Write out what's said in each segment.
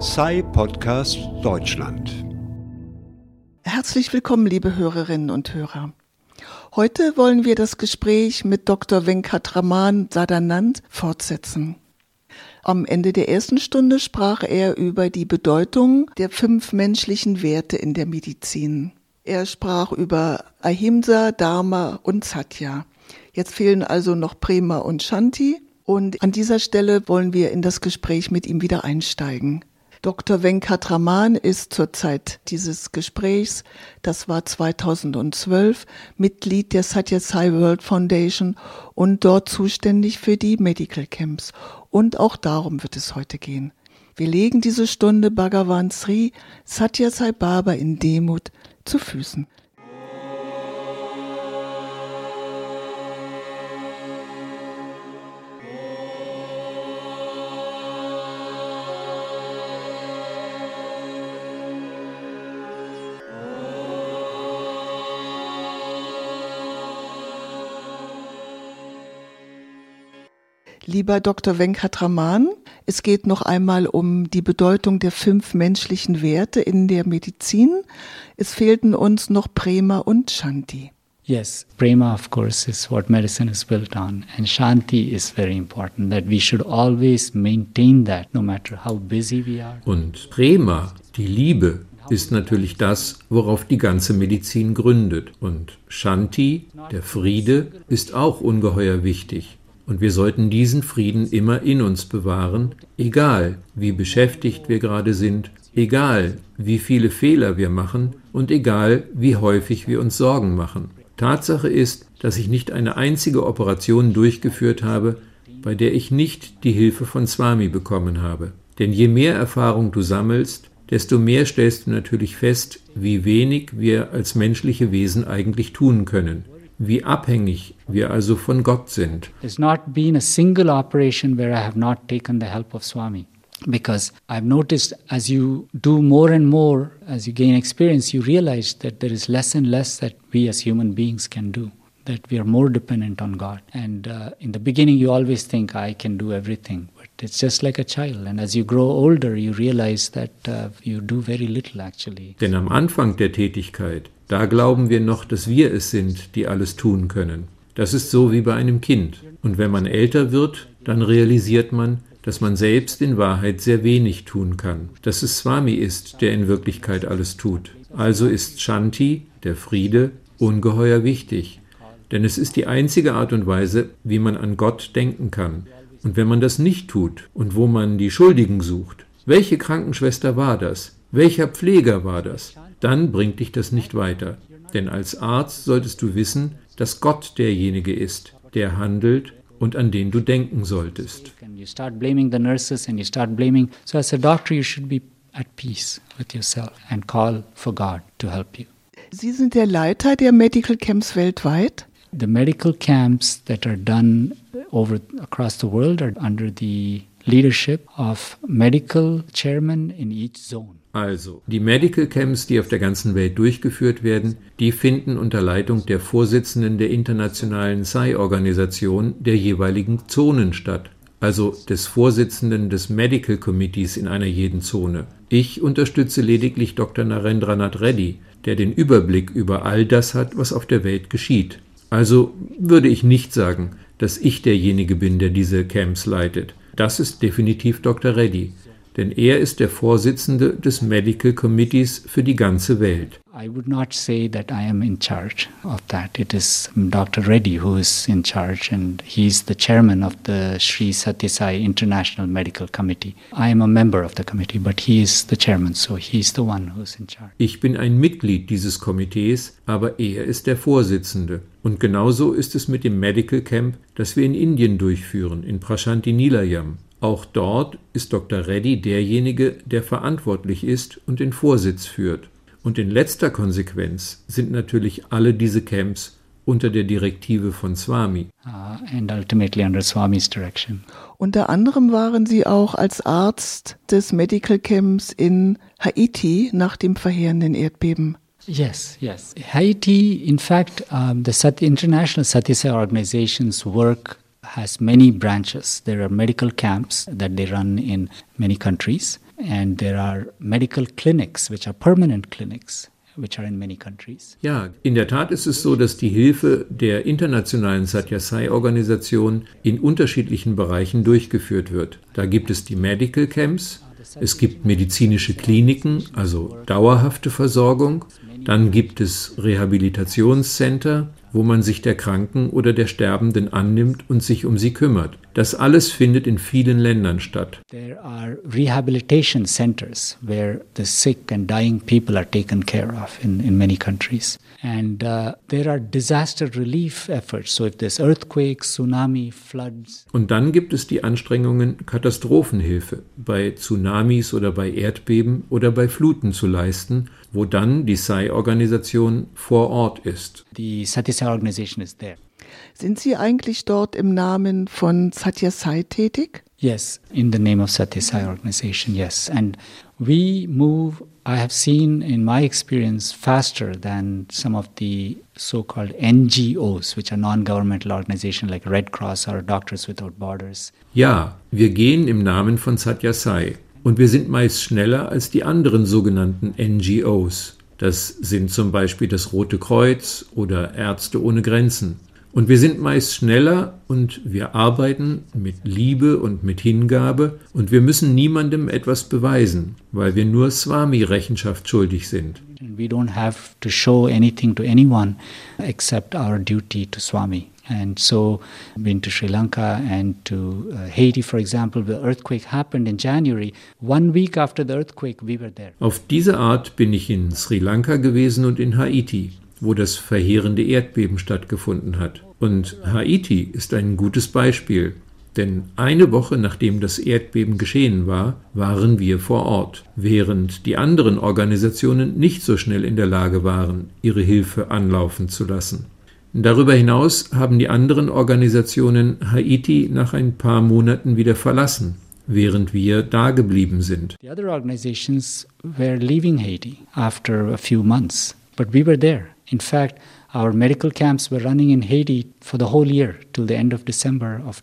Sai Podcast Deutschland. Herzlich willkommen, liebe Hörerinnen und Hörer. Heute wollen wir das Gespräch mit Dr. Venkatraman Sadanand fortsetzen. Am Ende der ersten Stunde sprach er über die Bedeutung der 5 menschlichen Werte in der Medizin. Er sprach über Ahimsa, Dharma und Satya. Jetzt fehlen also noch Prema und Shanti. Und an dieser Stelle wollen wir in das Gespräch mit ihm wieder einsteigen. Dr. Venkatraman ist zur Zeit dieses Gesprächs, das war 2012, Mitglied der Sathya Sai World Foundation und dort zuständig für die Medical Camps. Und auch darum wird es heute gehen. Wir legen diese Stunde Bhagavan Sri Sathya Sai Baba in Demut zu Füßen. Lieber Dr. Venkatraman, es geht noch einmal um die Bedeutung der 5 menschlichen Werte in der Medizin. Es fehlten uns noch Prema und Shanti. Yes, Prema, of course, is what medicine is built on. And Shanti is very important, that we should always maintain that, no matter how busy we are. Und Prema, die Liebe, ist natürlich das, worauf die ganze Medizin gründet. Und Shanti, der Friede, ist auch ungeheuer wichtig. Und wir sollten diesen Frieden immer in uns bewahren, egal wie beschäftigt wir gerade sind, egal wie viele Fehler wir machen und egal wie häufig wir uns Sorgen machen. Tatsache ist, dass ich nicht eine einzige Operation durchgeführt habe, bei der ich nicht die Hilfe von Swami bekommen habe. Denn je mehr Erfahrung du sammelst, desto mehr stellst du natürlich fest, wie wenig wir als menschliche Wesen eigentlich tun können. Wie abhängig wir also von Gott sind. There's not been a single operation where I have not taken the help of Swami. Because I've noticed as you do more and more, as you gain experience, you realize that there is less and less that we as human beings can do. That we are more dependent on God. And in the beginning you always think, I can do everything. But it's just like a child. And as you grow older, you realize that you do very little actually. Denn am Anfang der Tätigkeit, da glauben wir noch, dass wir es sind, die alles tun können. Das ist so wie bei einem Kind. Und wenn man älter wird, dann realisiert man, dass man selbst in Wahrheit sehr wenig tun kann. Dass es Swami ist, der in Wirklichkeit alles tut. Also ist Shanti, der Friede, ungeheuer wichtig. Denn es ist die einzige Art und Weise, wie man an Gott denken kann. Und wenn man das nicht tut und wo man die Schuldigen sucht, welche Krankenschwester war das? Welcher Pfleger war das? Dann bringt dich das nicht weiter. Denn als Arzt solltest du wissen, dass Gott derjenige ist, der handelt und an den du denken solltest. You start blaming the nurses and you start blaming. So as a doctor you should be at peace with yourself and call for God to help you. Sie sind der Leiter der Medical Camps weltweit? The medical camps that are done across the world are under the leadership of medical chairmen in each zone. Also, die Medical Camps, die auf der ganzen Welt durchgeführt werden, die finden unter Leitung der Vorsitzenden der internationalen Sai-Organisation der jeweiligen Zonen statt, also des Vorsitzenden des Medical Committees in einer jeden Zone. Ich unterstütze lediglich Dr. Narendranath Reddy, der den Überblick über all das hat, was auf der Welt geschieht. Also würde ich nicht sagen, dass ich derjenige bin, der diese Camps leitet. Das ist definitiv Dr. Reddy. Denn er ist der Vorsitzende des Medical Committees für die ganze Welt. I would not say that I am in charge of that. It is Dr. Reddy who is in charge and he is the chairman of the Sri Sathya Sai International Medical Committee. I am a member of the committee, but he is the chairman, so he is the one who is in charge. Ich bin ein Mitglied dieses Komitees, aber er ist der Vorsitzende. Und genauso ist es mit dem Medical Camp, das wir in Indien durchführen, in Prashanti Nilayam. Auch dort ist Dr. Reddy derjenige, der verantwortlich ist und den Vorsitz führt. Und in letzter Konsequenz sind natürlich alle diese Camps unter der Direktive von Swami. And ultimately under Swami's direction. Unter anderem waren Sie auch als Arzt des Medical Camps in Haiti nach dem verheerenden Erdbeben. Yes. Haiti, in fact, the International Sathya Sai organizations work has many branches. There are medical camps that they run in many countries, and there are medical clinics, which are permanent clinics, which are in many countries. Ja, in der Tat ist es so, dass die Hilfe der internationalen Sathya Sai-Organisation in unterschiedlichen Bereichen durchgeführt wird. Da gibt es die Medical Camps, es gibt medizinische Kliniken, also dauerhafte Versorgung, dann gibt es Rehabilitationscenter, wo man sich der Kranken oder der Sterbenden annimmt und sich um sie kümmert. Das alles findet in vielen Ländern statt. There are rehabilitation centers where the sick and dying people are taken care of in many countries. And there are disaster relief efforts. So if there's earthquakes, tsunami, floods. Und dann gibt es die Anstrengungen, Katastrophenhilfe bei Tsunamis oder bei Erdbeben oder bei Fluten zu leisten, wo dann die Sai-Organisation vor Ort ist. The Sathya Sai organization is there. Sind Sie eigentlich dort im Namen von Sathya Sai tätig? Yes, in the name of Sathya Sai organization, yes. And we move, I have seen in my experience, faster than some of the so-called NGOs, which are non-governmental organizations like Red Cross or Doctors Without Borders. Ja, wir gehen im Namen von Sathya Sai. Und wir sind meist schneller als die anderen sogenannten NGOs. Das sind zum Beispiel das Rote Kreuz oder Ärzte ohne Grenzen. Und wir sind meist schneller und wir arbeiten mit Liebe und mit Hingabe und wir müssen niemandem etwas beweisen, weil wir nur Swami Rechenschaft schuldig sind. We don't have to show anything to anyone except our duty to Swami. And so, been to Sri Lanka and to Haiti, for example, the earthquake happened in January. 1 week after the earthquake, we were there. Auf diese Art bin ich in Sri Lanka gewesen und in Haiti, wo das verheerende Erdbeben stattgefunden hat. Und Haiti ist ein gutes Beispiel, denn eine Woche nachdem das Erdbeben geschehen war, waren wir vor Ort, während die anderen Organisationen nicht so schnell in der Lage waren, ihre Hilfe anlaufen zu lassen. Darüber hinaus haben die anderen Organisationen Haiti nach ein paar Monaten wieder verlassen, während wir da geblieben sind. The other organizations were leaving Haiti after a few months, but we were there. In fact, our medical camps were running in Haiti for the whole year till the end of December of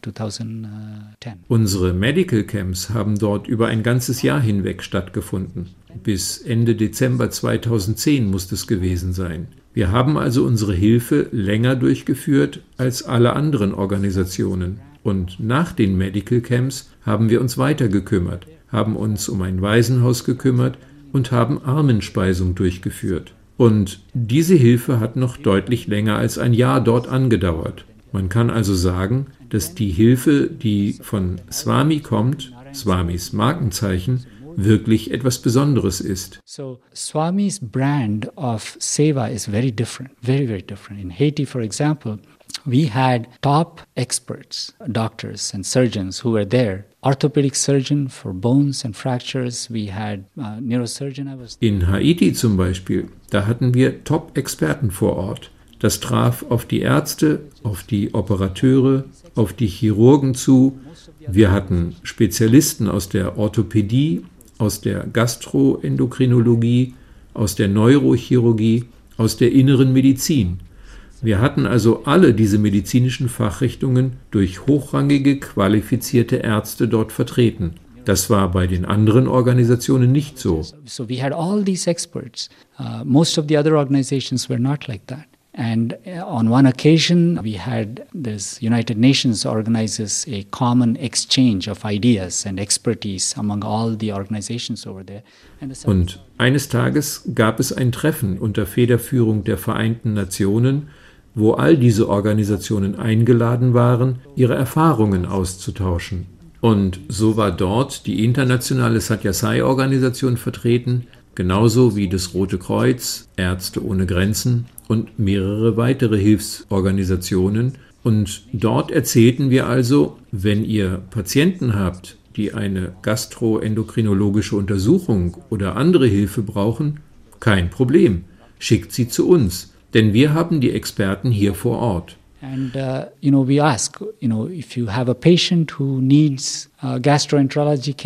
2010. Unsere Medical Camps haben dort über ein ganzes Jahr hinweg stattgefunden. Bis Ende Dezember 2010 muss es gewesen sein. Wir haben also unsere Hilfe länger durchgeführt als alle anderen Organisationen. Und nach den Medical Camps haben wir uns weiter gekümmert, haben uns um ein Waisenhaus gekümmert und haben Armenspeisung durchgeführt. Und diese Hilfe hat noch deutlich länger als ein Jahr dort angedauert. Man kann also sagen, dass die Hilfe, die von Swami kommt, Swamis Markenzeichen, wirklich etwas Besonderes ist. So Swami's brand of Seva is very different, very, very different. In Haiti, for example, we had top experts, doctors and surgeons who were there. Orthopedic surgeon for bones and fractures. We had neurosurgeon. In Haiti zum Beispiel, da hatten wir Top-Experten vor Ort. Das traf auf die Ärzte, auf die Operateure, auf die Chirurgen zu. Wir hatten Spezialisten aus der Orthopädie, aus der Gastroendokrinologie, aus der Neurochirurgie, aus der inneren Medizin. Wir hatten also alle diese medizinischen Fachrichtungen durch hochrangige, qualifizierte Ärzte dort vertreten. Das war bei den anderen Organisationen nicht so. So we had all these experts. Most of the other organizations were not like that. And on one occasion, we had this United Nations organizes a common exchange of ideas and expertise among all the organizations over there. Und eines Tages gab es ein Treffen unter Federführung der Vereinten Nationen, wo all diese Organisationen eingeladen waren, ihre Erfahrungen auszutauschen. Und so war dort die internationale Sathya Sai-Organisation vertreten, genauso wie das Rote Kreuz, Ärzte ohne Grenzen und mehrere weitere Hilfsorganisationen. Und dort erzählten wir also, wenn ihr Patienten habt, die eine gastroendokrinologische Untersuchung oder andere Hilfe brauchen, kein Problem, schickt sie zu uns, denn wir haben die Experten hier vor Ort. And, we ask, if you have a patient who needs gastroenterology care,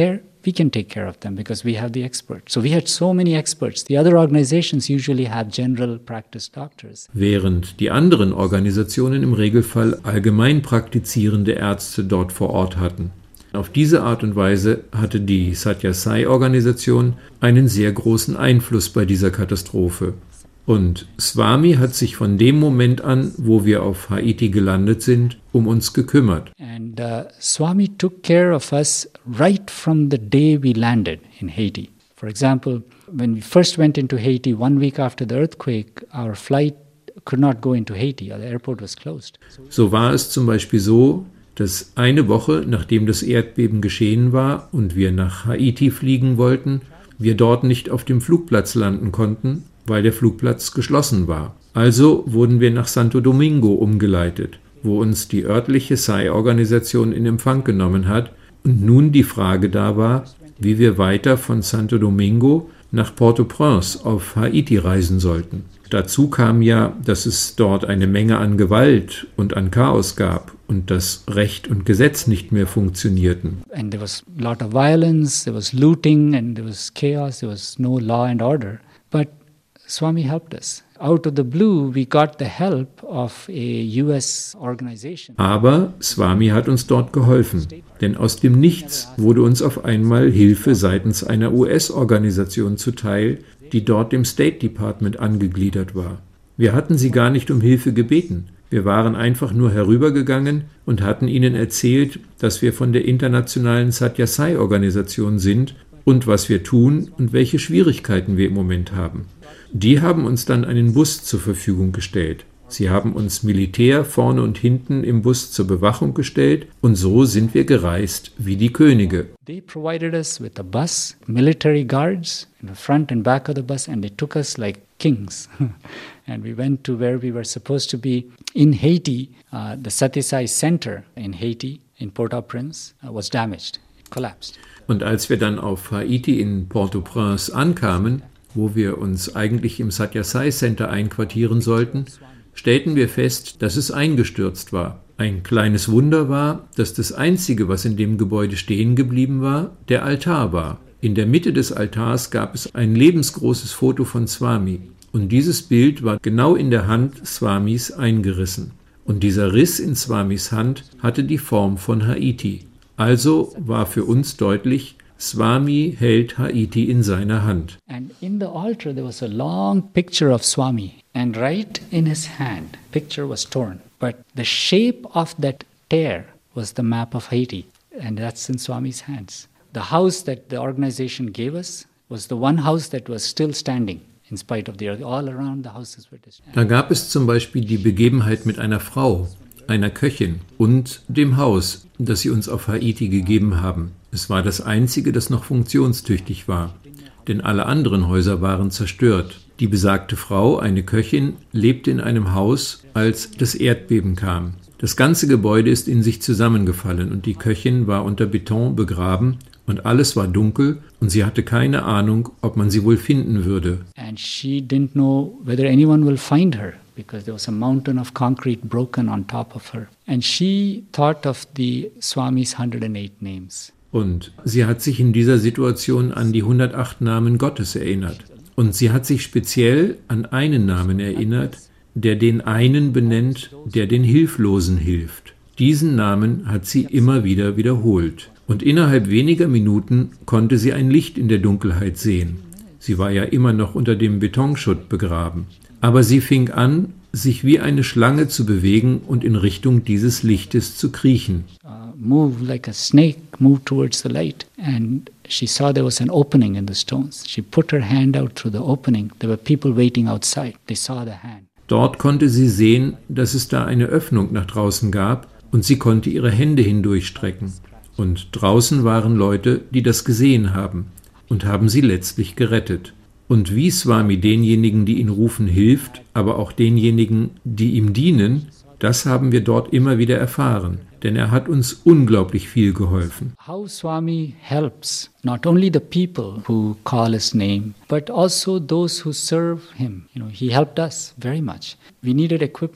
we can take care of them because we have the experts. So we had so many experts. The other organizations usually have general practice doctors. Während die anderen Organisationen im Regelfall allgemein praktizierende Ärzte dort vor Ort hatten. Auf diese Art und Weise hatte die Sathya Sai-Organisation einen sehr großen Einfluss bei dieser Katastrophe. Und Swami hat sich von dem Moment an, wo wir auf Haiti gelandet sind, um uns gekümmert. And Swami took care of us right from the day we landed in Haiti. For example, when we first went into Haiti, 1 week after the earthquake, our flight could not go into Haiti. The airport was closed. So war es zum Beispiel so, dass eine Woche nachdem das Erdbeben geschehen war und wir nach Haiti fliegen wollten, wir dort nicht auf dem Flugplatz landen konnten, weil der Flugplatz geschlossen war. Also wurden wir nach Santo Domingo umgeleitet, wo uns die örtliche Sai-Organisation in Empfang genommen hat und nun die Frage da war, wie wir weiter von Santo Domingo nach Port-au-Prince auf Haiti reisen sollten. Dazu kam ja, dass es dort eine Menge an Gewalt und an Chaos gab und dass Recht und Gesetz nicht mehr funktionierten. And there was a lot of violence, there was looting and there was chaos, there was no law and order. But Swami helped us. Out of the blue, we got the help of a US organization. Aber Swami hat uns dort geholfen, denn aus dem Nichts wurde uns auf einmal Hilfe seitens einer US-Organisation zuteil, die dort dem State Department angegliedert war. Wir hatten sie gar nicht um Hilfe gebeten. Wir waren einfach nur herübergegangen und hatten ihnen erzählt, dass wir von der internationalen Sathya Sai-Organisation sind und was wir tun und welche Schwierigkeiten wir im Moment haben. Die haben uns dann einen Bus zur Verfügung gestellt. Sie haben uns Militär vorne und hinten im Bus zur Bewachung gestellt und so sind wir gereist wie die Könige. They provided us with a bus, military guards in the front and back of the bus, and they took us like kings. And we went to where we were supposed to be in Haiti. The Sathya Sai Center in Haiti, in Port-au-Prince, was damaged. It collapsed. Und als wir dann auf Haiti in Port-au-Prince ankamen, wo wir uns eigentlich im Sathya Sai Center einquartieren sollten, stellten wir fest, dass es eingestürzt war. Ein kleines Wunder war, dass das Einzige, was in dem Gebäude stehen geblieben war, der Altar war. In der Mitte des Altars gab es ein lebensgroßes Foto von Swami. Und dieses Bild war genau in der Hand Swamis eingerissen. Und dieser Riss in Swamis Hand hatte die Form von Haiti. Also war für uns deutlich, Swami hält Haiti in seiner Hand. And in the altar there was a long picture of Swami. And right in his hand, picture was torn. But the shape of that tear was the map of Haiti. And that's in Swami's hands. The house that the organization gave us was the one house that was still standing. In spite of the earth, all around the houses were destroyed. Da gab es zum Beispiel die Begebenheit mit einer Frau, einer Köchin und dem Haus, das sie uns auf Haiti gegeben haben. Es war das einzige, das noch funktionstüchtig war, denn alle anderen Häuser waren zerstört. Die besagte Frau, eine Köchin, lebte in einem Haus, als das Erdbeben kam. Das ganze Gebäude ist in sich zusammengefallen und die Köchin war unter Beton begraben und alles war dunkel und sie hatte keine Ahnung, ob man sie wohl finden würde. And she didn't know whether anyone will find her because there was a mountain of concrete broken on top of her. And she thought of the Swami's 108 names. Und sie hat sich in dieser Situation an die 108 Namen Gottes erinnert. Und sie hat sich speziell an einen Namen erinnert, der den einen benennt, der den Hilflosen hilft. Diesen Namen hat sie immer wieder wiederholt. Und innerhalb weniger Minuten konnte sie ein Licht in der Dunkelheit sehen. Sie war ja immer noch unter dem Betonschutt begraben. Aber sie fing an, sich wie eine Schlange zu bewegen und in Richtung dieses Lichtes zu kriechen. Move like a snake, move towards the light. And she saw there was an opening in the stones. She put her hand out through the opening. There were people waiting outside. They saw the hand. Dort konnte sie sehen, dass es da eine Öffnung nach draußen gab und sie konnte ihre Hände hindurchstrecken. Und draußen waren Leute, die das gesehen haben und haben sie letztlich gerettet. Und wie Swami denjenigen, die ihn rufen, hilft, aber auch denjenigen, die ihm dienen, das haben wir dort immer wieder erfahren, denn er hat uns unglaublich viel geholfen. How Swami helps not only the people who call his name, but also those who serve him. He helped us very much. We needed equipment.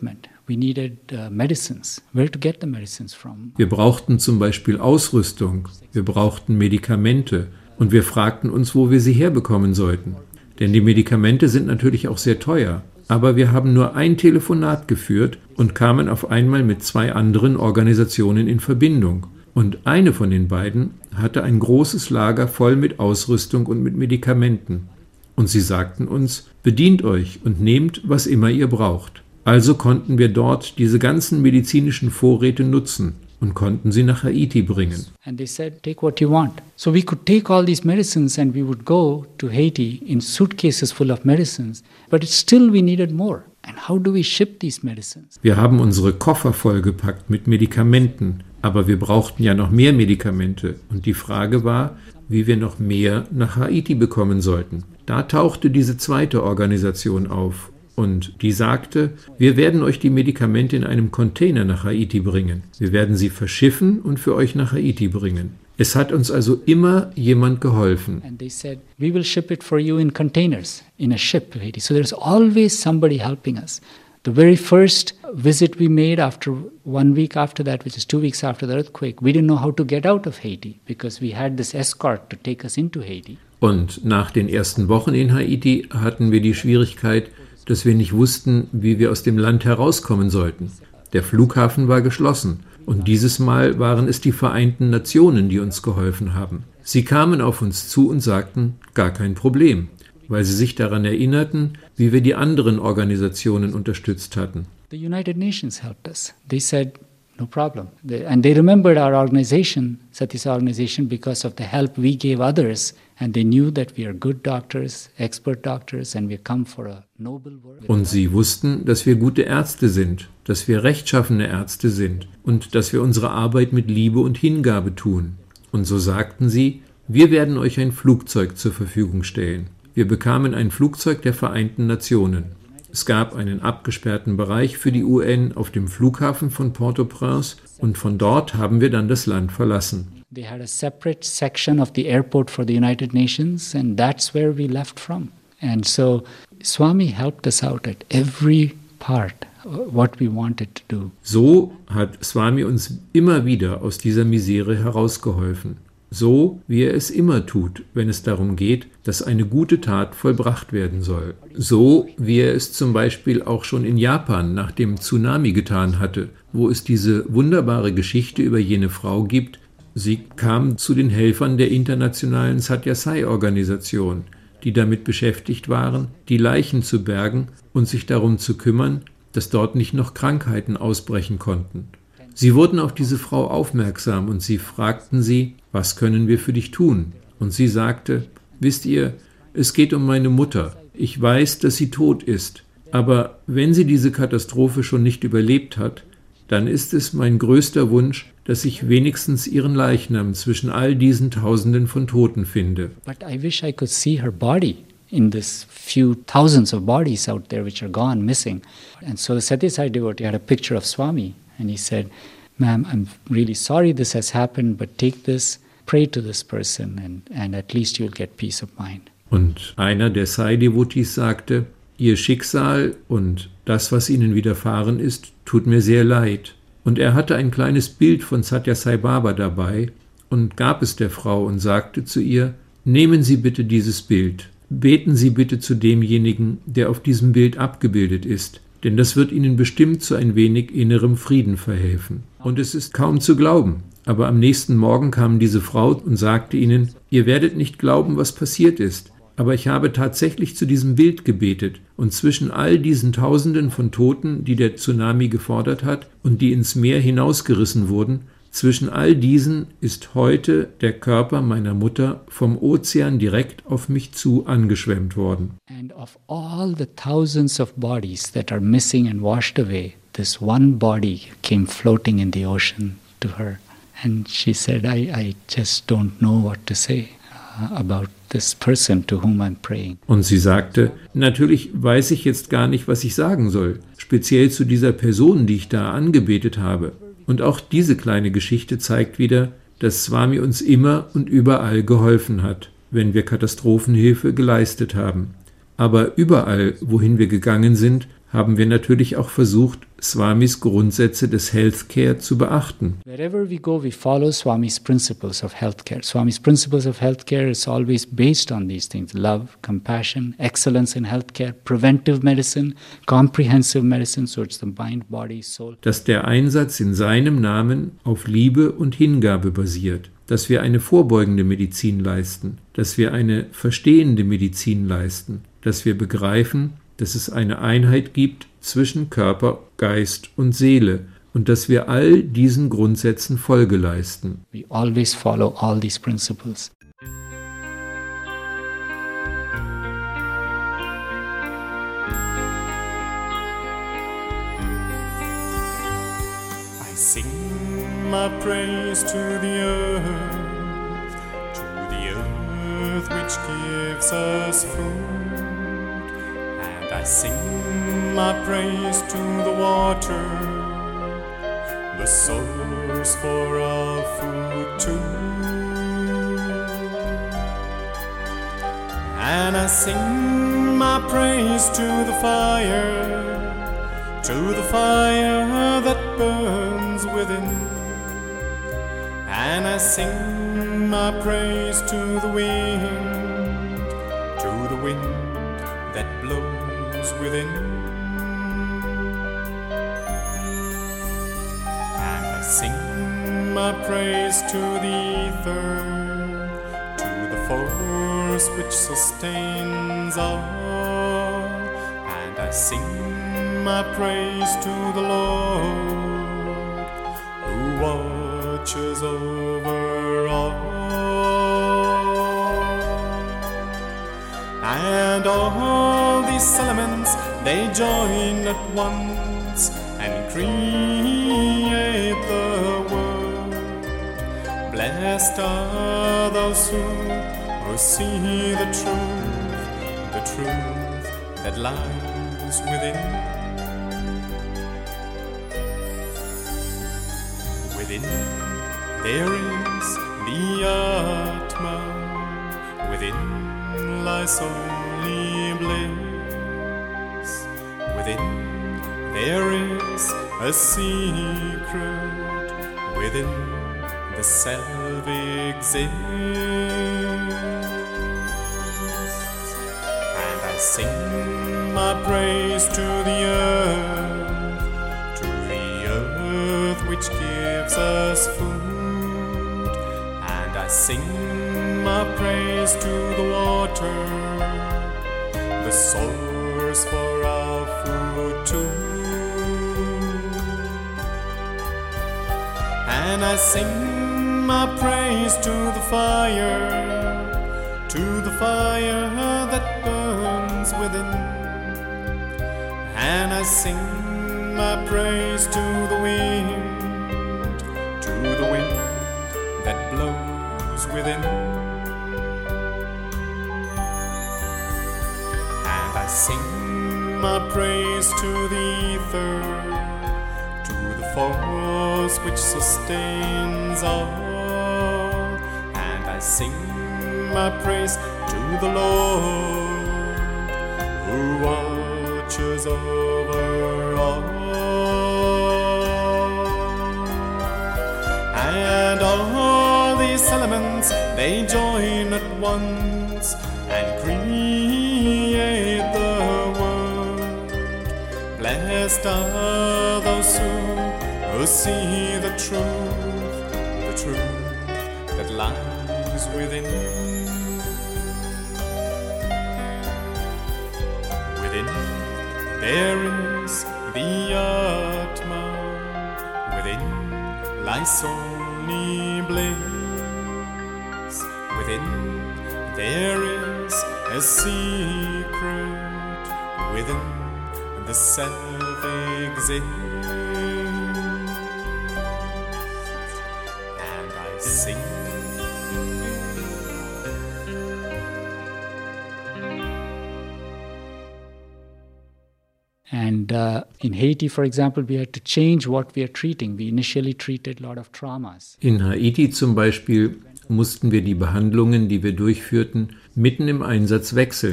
We needed medicines. Where to get the medicines from? Wir brauchten zum Beispiel Ausrüstung, wir brauchten Medikamente und wir fragten uns, wo wir sie herbekommen sollten. Denn die Medikamente sind natürlich auch sehr teuer. Aber wir haben nur ein Telefonat geführt und kamen auf einmal mit 2 anderen Organisationen in Verbindung. Und eine von den beiden hatte ein großes Lager voll mit Ausrüstung und mit Medikamenten. Und sie sagten uns, bedient euch und nehmt, was immer ihr braucht. Also konnten wir dort diese ganzen medizinischen Vorräte nutzen und konnten sie nach Haiti bringen. And they said, take what you want. So we could take all these medicines and we would go to Haiti in suitcases full of medicines, but still we needed more. And how do we ship these medicines? Wir haben unsere Koffer vollgepackt mit Medikamenten, aber wir brauchten ja noch mehr Medikamente. Und die Frage war, wie wir noch mehr nach Haiti bekommen sollten. Da tauchte diese zweite Organisation auf. Und die sagte, wir werden euch die Medikamente in einem Container nach Haiti bringen. Wir werden sie verschiffen und für euch nach Haiti bringen. Es hat uns also immer jemand geholfen. And they said, we will ship it for you in containers, in a ship to Haiti. So there's always somebody helping us. The very first visit we made after 1 week after that, which is 2 weeks after the earthquake, we didn't know how to get out of Haiti because we had this escort to take us into Haiti. Und nach den ersten Wochen in Haiti hatten wir die Schwierigkeit, dass wir nicht wussten, wie wir aus dem Land herauskommen sollten. Der Flughafen war geschlossen und dieses Mal waren es die Vereinten Nationen, die uns geholfen haben. Sie kamen auf uns zu und sagten, gar kein Problem, weil sie sich daran erinnerten, wie wir die anderen Organisationen unterstützt hatten. The United Nations helped us. They said, no problem. And they remembered our organization, Sathya Sai organization, because of the help we gave others. And they knew that we are good doctors, expert doctors, and we come for a noble work. Und sie wussten, dass wir gute Ärzte sind, dass wir rechtschaffene Ärzte sind und dass wir unsere Arbeit mit Liebe und Hingabe tun. Und so sagten sie, wir werden euch ein Flugzeug zur Verfügung stellen. Wir bekamen ein Flugzeug der Vereinten Nationen. Es gab einen abgesperrten Bereich für die UN auf dem Flughafen von Port-au-Prince und von dort haben wir dann das Land verlassen. They had a separate section of the airport for the United Nations, and that's where we left from. And so Swami helped us out at every part, what we wanted to do. So hat Swami uns immer wieder aus dieser Misere herausgeholfen. So, wie er es immer tut, wenn es darum geht, dass eine gute Tat vollbracht werden soll. So, wie er es zum Beispiel auch schon in Japan nach dem Tsunami getan hatte, wo es diese wunderbare Geschichte über jene Frau gibt. Sie kam zu den Helfern der internationalen Sathya Sai Organisation, die damit beschäftigt waren, die Leichen zu bergen und sich darum zu kümmern, dass dort nicht noch Krankheiten ausbrechen konnten. Sie wurden auf diese Frau aufmerksam und sie fragten sie, was können wir für dich tun? Und sie sagte, wisst ihr, es geht um meine Mutter. Ich weiß, dass sie tot ist, aber wenn sie diese Katastrophe schon nicht überlebt hat, dann ist es mein größter Wunsch, dass ich wenigstens ihren Leichnam zwischen all diesen Tausenden von Toten finde. But I wish I could see her body in this few thousands of bodies out there which are gone, missing. And so the Sathya Sai devotee had a picture of Swami and he said, ma'am, I'm really sorry this has happened, but take this, pray to this person and at least you'll get peace of mind. Und einer der Sai-Devotees sagte, ihr Schicksal und das, was ihnen widerfahren ist, tut mir sehr leid. Und er hatte ein kleines Bild von Sathya Sai Baba dabei und gab es der Frau und sagte zu ihr, nehmen Sie bitte dieses Bild, beten Sie bitte zu demjenigen, der auf diesem Bild abgebildet ist, denn das wird Ihnen bestimmt zu ein wenig innerem Frieden verhelfen. Und es ist kaum zu glauben, aber am nächsten Morgen kam diese Frau und sagte ihnen, ihr werdet nicht glauben, was passiert ist. Aber ich habe tatsächlich zu diesem Bild gebetet und zwischen all diesen Tausenden von Toten, die der Tsunami gefordert hat und die ins Meer hinausgerissen wurden, zwischen all diesen ist heute der Körper meiner Mutter vom Ozean direkt auf mich zu angeschwemmt worden. And of all the thousands of bodies that are missing and washed away, this one body came floating in the ocean to her. And she said, I just don't know what to say about this person to whom I'm praying. Und sie sagte, natürlich weiß ich jetzt gar nicht, was ich sagen soll, speziell zu dieser Person, die ich da angebetet habe. Und auch diese kleine Geschichte zeigt wieder, dass Swami uns immer und überall geholfen hat, wenn wir Katastrophenhilfe geleistet haben. Aber überall, wohin wir gegangen sind, haben wir natürlich auch versucht, Swamis Grundsätze des Healthcare zu beachten. Wherever we go, we follow Swami's principles of healthcare. Swami's principles of healthcare is always based on these things: love, compassion, excellence in healthcare, preventive medicine, comprehensive medicine, so it's the mind, body, soul. Dass der Einsatz in seinem Namen auf Liebe und Hingabe basiert, dass wir eine vorbeugende Medizin leisten, dass wir eine verstehende Medizin leisten, dass wir begreifen, dass es eine Einheit gibt zwischen Körper, Geist und Seele und dass wir all diesen Grundsätzen Folge leisten. We always follow all these principles. I sing my praise to the earth which gives us food. I sing my praise to the water, the source for our food too. And I sing my praise to the fire that burns within. And I sing my praise to the wind that blows within. And I sing my praise to the ether, to the force which sustains all. And I sing my praise to the Lord, who watches over all. And all these elements, they join at once and create the world. Blessed are those who see the truth that lies within. Within there is the Atma, within lies only bliss. Within there is a secret, within the self exists. And I sing my praise to the earth which gives us food. And I sing my praise to the water, the source for our food too. And I sing my praise to the fire that burns within. And I sing my praise to the wind that blows within. And I sing my praise to the ether, to the force which sustains all. And I sing my praise to the Lord, who watches over all. And all these elements, they join at once and create the world. Blessed are those who see the truth that lies within. Within there is the Atma, within lies only bliss. Within there is a secret, within the self exists. And I sing. And in Haiti, for example, we had to change what we are treating. We initially treated a lot of traumas. In Haiti zum Beispiel mussten wir die Behandlungen, die wir durchführten, mitten im Einsatz wechseln.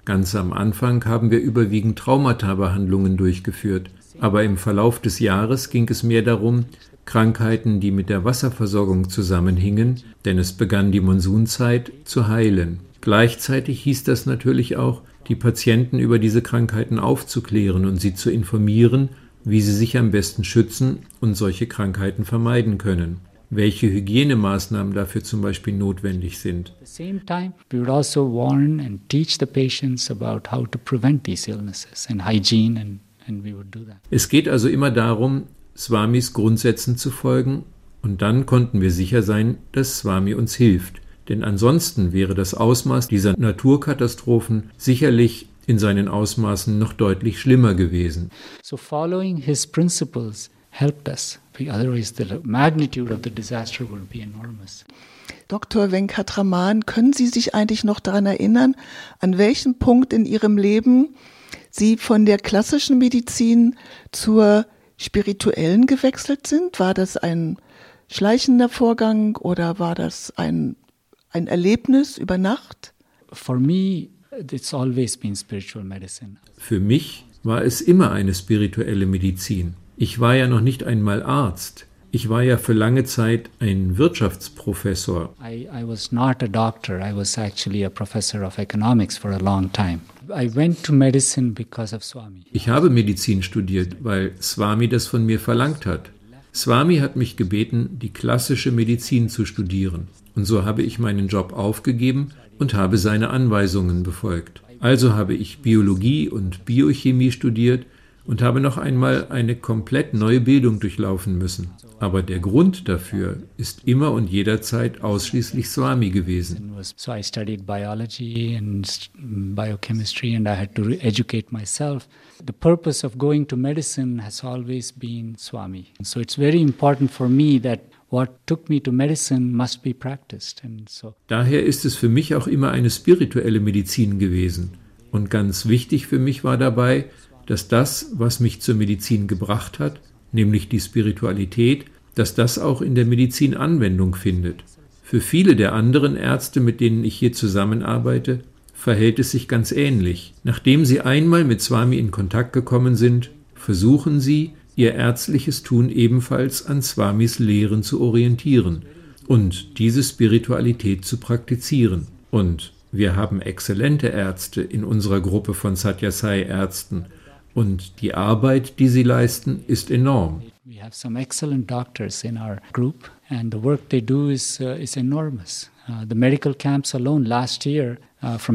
Ganz am Anfang haben wir überwiegend Traumata-Behandlungen durchgeführt, aber im Verlauf des Jahres ging es mehr darum, Krankheiten, die mit der Wasserversorgung zusammenhingen, denn es begann die Monsunzeit, zu heilen. Gleichzeitig hieß das natürlich auch, die Patienten über diese Krankheiten aufzuklären und sie zu informieren, wie sie sich am besten schützen und solche Krankheiten vermeiden können, welche Hygienemaßnahmen dafür zum Beispiel notwendig sind. At the same time, we would also warn and teach the patients about how to prevent these illnesses and hygiene, and we would do that. Es geht also immer darum, Swamis Grundsätzen zu folgen, und dann konnten wir sicher sein, dass Swami uns hilft. Denn ansonsten wäre das Ausmaß dieser Naturkatastrophen sicherlich in seinen Ausmaßen noch deutlich schlimmer gewesen. So following his principles helped us. Otherwise, the magnitude of the disaster would be enormous. Dr. Venkatraman, können Sie sich eigentlich noch daran erinnern, an welchem Punkt in Ihrem Leben Sie von der klassischen Medizin zur spirituellen gewechselt sind? War das ein schleichender Vorgang oder war das ein Erlebnis über Nacht? For me, it's always been spiritual medicine. Für mich war es immer eine spirituelle Medizin. Ich war ja noch nicht einmal Arzt. Ich war ja für lange Zeit ein Wirtschaftsprofessor. I was not a doctor. I was actually a professor of economics for a long time. I went to medicine because of Swami. Ich habe Medizin studiert, weil Swami das von mir verlangt hat. Swami hat mich gebeten, die klassische Medizin zu studieren. Und so habe ich meinen Job aufgegeben und habe seine Anweisungen befolgt. Also habe ich Biologie und Biochemie studiert und habe noch einmal eine komplett neue Bildung durchlaufen müssen. Aber der Grund dafür ist immer und jederzeit ausschließlich Swami gewesen. So I studied biology and biochemistry and I had to educate myself. The purpose of going to medicine has always been Swami. So it's very important for me that what took me to medicine must be practiced. And so daher ist es für mich auch immer eine spirituelle Medizin gewesen. Und ganz wichtig für mich war dabei, dass das, was mich zur Medizin gebracht hat, nämlich die Spiritualität, dass das auch in der Medizin Anwendung findet. Für viele der anderen Ärzte, mit denen ich hier zusammenarbeite, verhält es sich ganz ähnlich. Nachdem sie einmal mit Swami in Kontakt gekommen sind, versuchen sie, ihr ärztliches Tun ebenfalls an Swamis Lehren zu orientieren und diese Spiritualität zu praktizieren. Und wir haben exzellente Ärzte in unserer Gruppe von Satyasai-Ärzten und die Arbeit, die sie leisten, ist enorm. we have some excellent doctors in our group and the work they do is enormous. The medical camps alone last year, from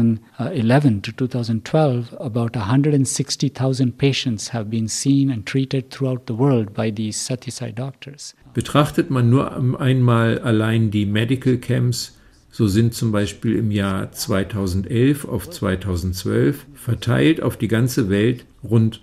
2011 to 2012, about 160,000 patients have been seen and treated throughout the world by these Satyasai doctors. Betrachtet man nur einmal allein die Medical Camps, so sind zum Beispiel im Jahr 2011 auf 2012 verteilt auf die ganze Welt rund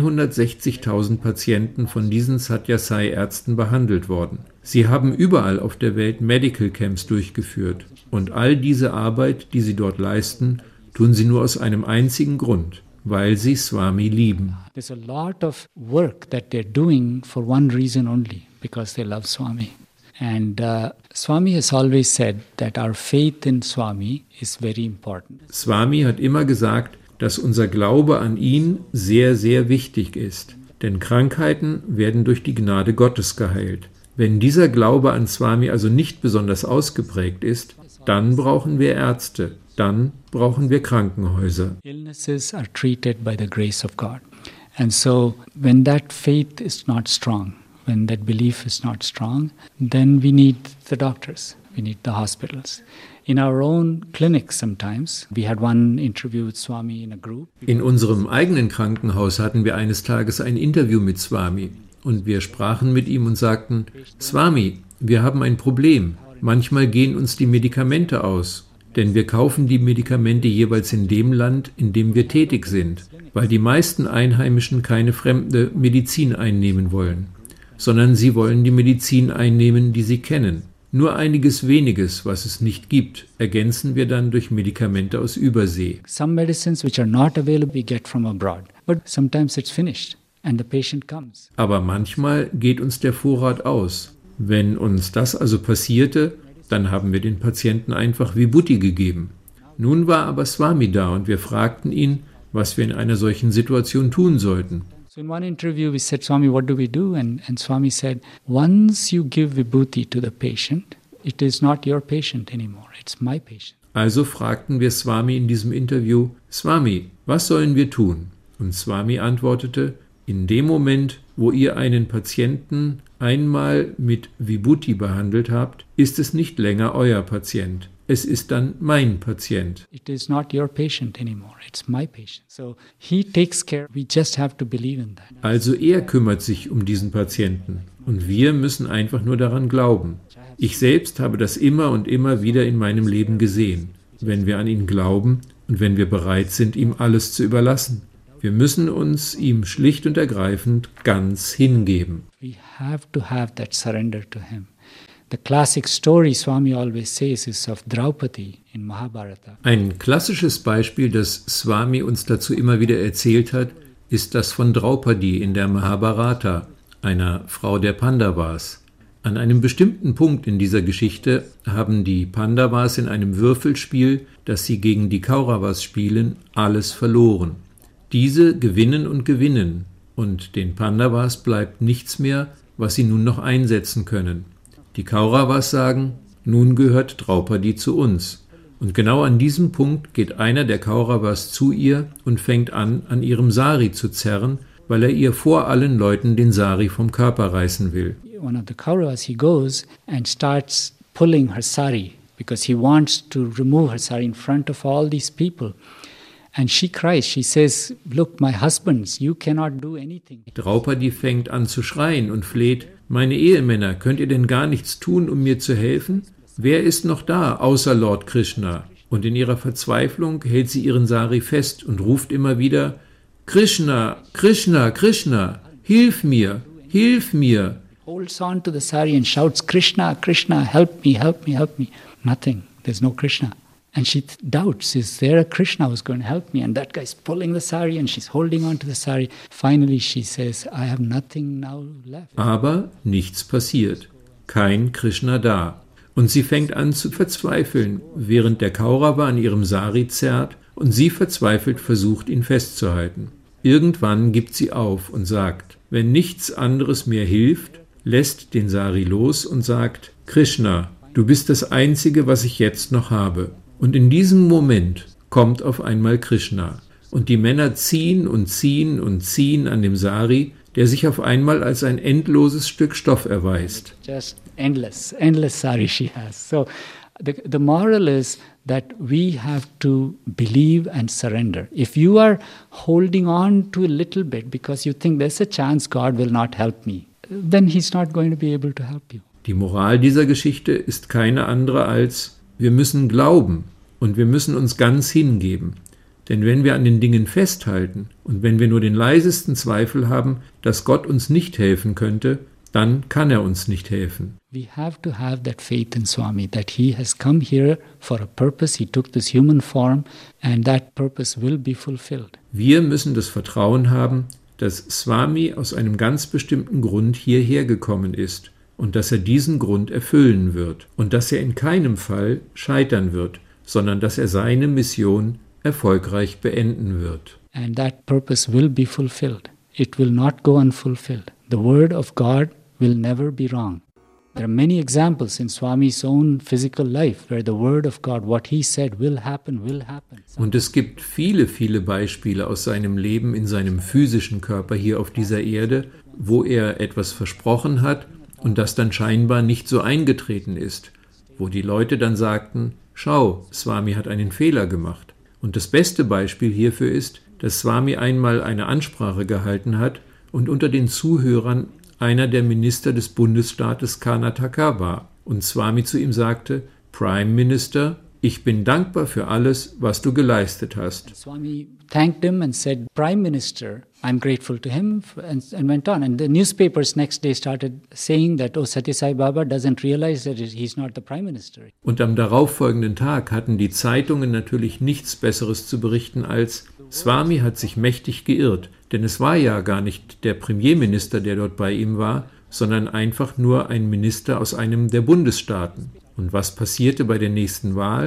160.000 Patienten von diesen Satyasai-Ärzten behandelt worden. Sie haben überall auf der Welt Medical Camps durchgeführt und all diese Arbeit, die sie dort leisten, tun sie nur aus einem einzigen Grund, weil sie Swami lieben. There's a lot of work that they're doing for one reason only, because they love Swami. And Swami has always said that our faith in Swami is very important. Swami hat immer gesagt, dass unser Glaube an ihn sehr, sehr wichtig ist. Denn Krankheiten werden durch die Gnade Gottes geheilt. Wenn dieser Glaube an Swami also nicht besonders ausgeprägt ist, dann brauchen wir Ärzte, dann brauchen wir Krankenhäuser. Illnesses are treated by the grace of God. And so when that faith is not strong, when that belief is not strong, then we need the doctors, we need the hospitals. In our own clinic sometimes, we had one interview with Swami in a group. In unserem eigenen Krankenhaus hatten wir eines Tages ein Interview mit Swami und wir sprachen mit ihm und sagten, Swami, wir haben ein Problem. Manchmal gehen uns die Medikamente aus, denn wir kaufen die Medikamente jeweils in dem Land, in dem wir tätig sind, weil die meisten Einheimischen keine fremde Medizin einnehmen wollen, sondern sie wollen die Medizin einnehmen, die sie kennen. Nur einiges weniges, was es nicht gibt, ergänzen wir dann durch Medikamente aus Übersee. Some medicines which are not available we get from abroad, but sometimes it's finished and the patient comes. Aber manchmal geht uns der Vorrat aus. Wenn uns das also passierte, dann haben wir den Patienten einfach Vibhuti gegeben. Nun war aber Swami da und wir fragten ihn, was wir in einer solchen Situation tun sollten. So in one interview we said, Swami, what do we do? And Swami said, once you give vibhuti to the patient, it is not your patient anymore, it's my patient. Also fragten wir Swami in diesem Interview, Swami, was sollen wir tun? Und Swami antwortete, in dem Moment, wo ihr einen Patienten einmal mit Vibhuti behandelt habt, ist es nicht länger euer Patient. Es ist dann mein Patient. It is not your patient anymore, it's my patient. So he takes care, we just have to believe in that. Also er kümmert sich um diesen Patienten und wir müssen einfach nur daran glauben. Ich selbst habe das immer und immer wieder in meinem Leben gesehen, wenn wir an ihn glauben und wenn wir bereit sind, ihm alles zu überlassen. Wir müssen uns ihm schlicht und ergreifend ganz hingeben. We have to have that surrender to him. The classic story Swami always says is of Draupadi in Mahabharata. Ein klassisches Beispiel, das Swami uns dazu immer wieder erzählt hat, ist das von Draupadi in der Mahabharata, einer Frau der Pandavas. An einem bestimmten Punkt in dieser Geschichte haben die Pandavas in einem Würfelspiel, das sie gegen die Kauravas spielen, alles verloren. Diese gewinnen und den Pandavas bleibt nichts mehr, was sie nun noch einsetzen können. Die Kauravas sagen, nun gehört Draupadi zu uns. Und genau an diesem Punkt geht einer der Kauravas zu ihr und fängt an ihrem Sari zu zerren, weil er ihr vor allen Leuten den Sari vom Körper reißen will. One of the Kauravas, he goes and starts pulling her sari because he wants to remove her sari in front of all these people. And she cries, she says, look, my husbands, you cannot do anything. Draupadi fängt an zu schreien und fleht, meine Ehemänner, könnt ihr denn gar nichts tun, um mir zu helfen? Wer ist noch da, außer Lord Krishna? Und in ihrer Verzweiflung hält sie ihren Sari fest und ruft immer wieder, Krishna, Krishna, Krishna, hilf mir, hilf mir. Holds on to the sari and shouts, Krishna, Krishna, help me, help me, help me. Nothing, there's no Krishna. And she doubts, is there a Krishna who's going to help me? And that guy's pulling the sari and she's holding on to the sari. Finally she says, I have nothing now left. Aber nichts passiert. Kein Krishna da. Und sie fängt an zu verzweifeln, während der Kaurava an ihrem Sari zerrt und sie verzweifelt versucht, ihn festzuhalten. Irgendwann gibt sie auf und sagt, wenn nichts anderes mehr hilft, lässt den Sari los und sagt, Krishna, du bist das Einzige, was ich jetzt noch habe. Und in diesem Moment kommt auf einmal Krishna. Und die Männer ziehen und ziehen und ziehen an dem Sari, der sich auf einmal als ein endloses Stück Stoff erweist. Just endless sari she has. So the moral is that we have to believe and surrender. If you are holding on to a little bit because you think there's a chance God will not help me, then he's not going to be able to help you. Die Moral dieser Geschichte ist keine andere als, wir müssen glauben und wir müssen uns ganz hingeben. Denn wenn wir an den Dingen festhalten und wenn wir nur den leisesten Zweifel haben, dass Gott uns nicht helfen könnte, dann kann er uns nicht helfen. We have to have that faith in Swami, that he has come here for a purpose, he took this human form and that purpose will be fulfilled. Wir müssen das Vertrauen haben, dass Swami aus einem ganz bestimmten Grund hierher gekommen ist und dass er diesen Grund erfüllen wird und dass er in keinem Fall scheitern wird, sondern dass er seine Mission erfolgreich beenden wird. And that purpose will be fulfilled. It will not go unfulfilled. The word of God will never be wrong. There are many examples in Swami's own physical life where the word of God, what he said will happen, will happen. Und es gibt viele, viele Beispiele aus seinem Leben in seinem physischen Körper hier auf dieser Erde, wo er etwas versprochen hat und das dann scheinbar nicht so eingetreten ist, wo die Leute dann sagten, schau, Swami hat einen Fehler gemacht. Und das beste Beispiel hierfür ist, dass Swami einmal eine Ansprache gehalten hat und unter den Zuhörern einer der Minister des Bundesstaates Karnataka war und Swami zu ihm sagte, Prime Minister, ich bin dankbar für alles, was du geleistet hast. Swami thanked him and said, Prime Minister, I'm grateful to him, and went on. And the newspapers next day started saying that, oh, Satya Sai Baba doesn't realize that he's not the Prime Minister. Und am darauffolgenden Tag hatten die Zeitungen natürlich nichts Besseres zu berichten als, Swami hat sich mächtig geirrt, denn es war ja gar nicht der Premierminister, der dort bei ihm war, sondern einfach nur ein Minister aus einem der Bundesstaaten. Und was passierte bei der nächsten Wahl?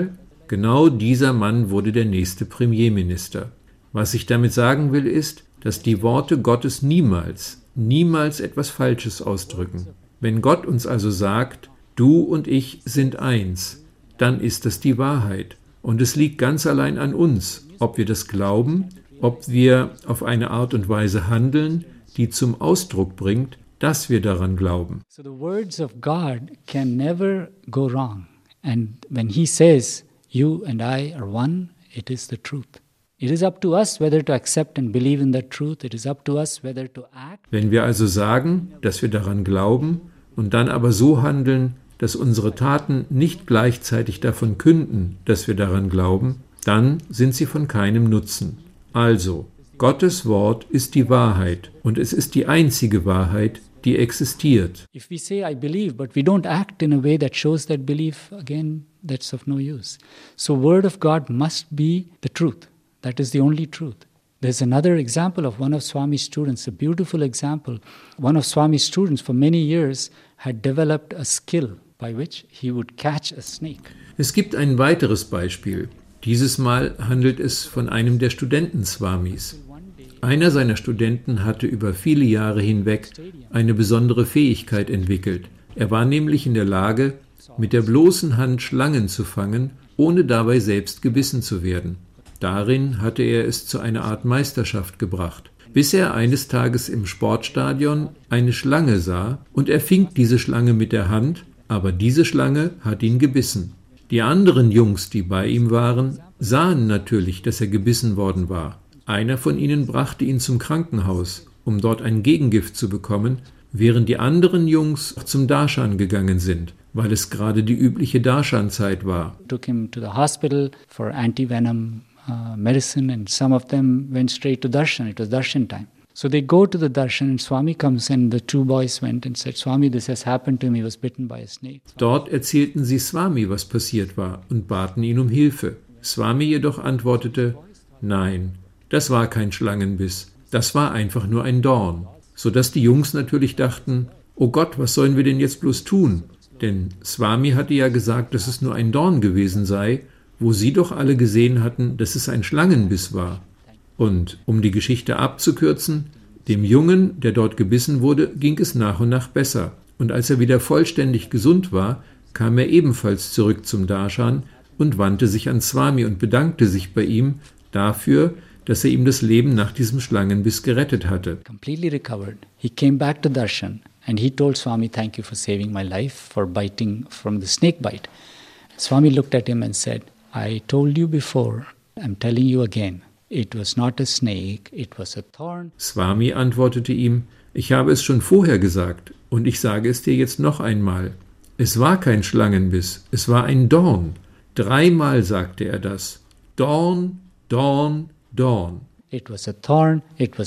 Genau dieser Mann wurde der nächste Premierminister. Was ich damit sagen will, ist, dass die Worte Gottes niemals etwas Falsches ausdrücken. Wenn Gott uns also sagt, du und ich sind eins, dann ist das die Wahrheit. Und es liegt ganz allein an uns, ob wir das glauben, ob wir auf eine Art und Weise handeln, die zum Ausdruck bringt, dass wir daran glauben. So the words of God can never go wrong. And when he says, you and I are one, it is the truth. It is up to us whether to accept and believe in that truth. It is up to us whether to act. Wenn wir also sagen, dass wir daran glauben und dann aber so handeln, dass unsere Taten nicht gleichzeitig davon künden, dass wir daran glauben, dann sind sie von keinem Nutzen. Also, Gottes Wort ist die Wahrheit und es ist die einzige Wahrheit, die existiert. If we say I believe, but we don't act in a way that shows that belief, again, that's of no use. So word of God must be the truth. That is the only truth. There's another example of one of Swami's students, a beautiful example. One of Swami's students for many years had developed a skill by which he would catch a snake. Es gibt ein weiteres Beispiel. Dieses Mal handelt es von einem der Studenten Swamis. Einer seiner Studenten hatte über viele Jahre hinweg eine besondere Fähigkeit entwickelt. Er war nämlich in der Lage, mit der bloßen Hand Schlangen zu fangen, ohne dabei selbst gebissen zu werden. Darin hatte er es zu einer Art Meisterschaft gebracht, bis er eines Tages im Sportstadion eine Schlange sah und er fing diese Schlange mit der Hand, aber diese Schlange hat ihn gebissen. Die anderen Jungs, die bei ihm waren, sahen natürlich, dass er gebissen worden war. Einer von ihnen brachte ihn zum Krankenhaus, um dort ein Gegengift zu bekommen, während die anderen Jungs zum Darshan gegangen sind, weil es gerade die übliche Darshan-Zeit war. Took him to the hospital for anti-venom medicine and some of them went straight to darshan. It was darshan time. So they go to the darshan and Swami comes and the two boys went and said, Swami, this has happened to him. He was bitten by a snake. Dort erzählten sie Swami, was passiert war und baten ihn um Hilfe. Swami jedoch antwortete, nein, das war kein Schlangenbiss, das war einfach nur ein Dorn. Sodass die Jungs natürlich dachten, oh Gott, was sollen wir denn jetzt bloß tun? Denn Swami hatte ja gesagt, dass es nur ein Dorn gewesen sei, wo sie doch alle gesehen hatten, dass es ein Schlangenbiss war. Und um die Geschichte abzukürzen, dem Jungen, der dort gebissen wurde, ging es nach und nach besser. Und als er wieder vollständig gesund war, kam er ebenfalls zurück zum Darshan und wandte sich an Swami und bedankte sich bei ihm dafür, dass er ihm das Leben nach diesem Schlangenbiss gerettet hatte. Completely recovered. He came back to darshan and he told Swami, thank you for saving my life, for biting from the snake bite. Swami looked at him and said, I told you before, I'm telling you again, it was not a snake, it was a thorn. Swami antwortete ihm, ich habe es schon vorher gesagt und ich sage es dir jetzt noch einmal. Es war kein Schlangenbiss, es war ein Dorn. 3-mal sagte er das. Dorn, Dorn, Dorn. It was a thorn,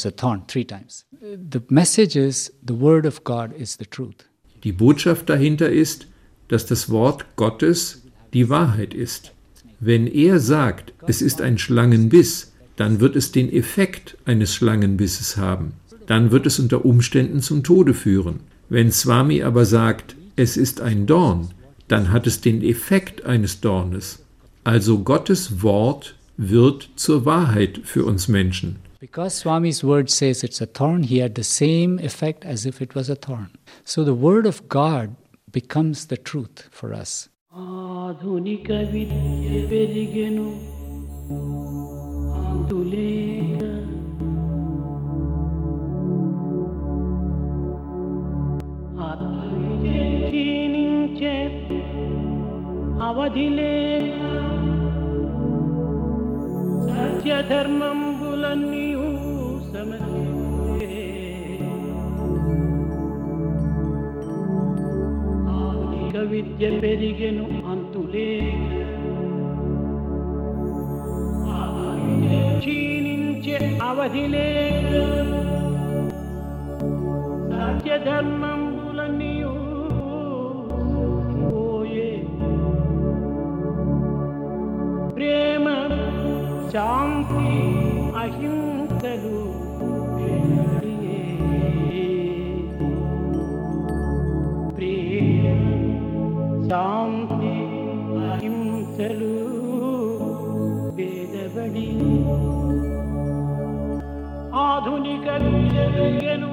3 times. The message is, the word of God is the truth. Die Botschaft dahinter ist, dass das Wort Gottes die Wahrheit ist. Wenn er sagt, es ist ein Schlangenbiss, dann wird es den Effekt eines Schlangenbisses haben. Dann wird es unter Umständen zum Tode führen. Wenn Swami aber sagt, es ist ein Dorn, dann hat es den Effekt eines Dornes. Also Gottes Wort wird zur Wahrheit für uns Menschen. Because Swami's word says it's a thorn, he had the same effect as if it was a thorn. So the word of God becomes the truth for us. ఆధునిక విద్య పెరిగెను అందులేక క్షీణించే అవధిలేక సత్యధర్మంబులన్నీయు సమసిల్లే విద్య పెరిగెను అంతులేక క్షీణించే అవధిలేక సత్యధర్మంబులన్నీయు పోయే ప్రేమ శాంతి అహింసలు శాంతి అహింసలు ఆధునిక విద్యను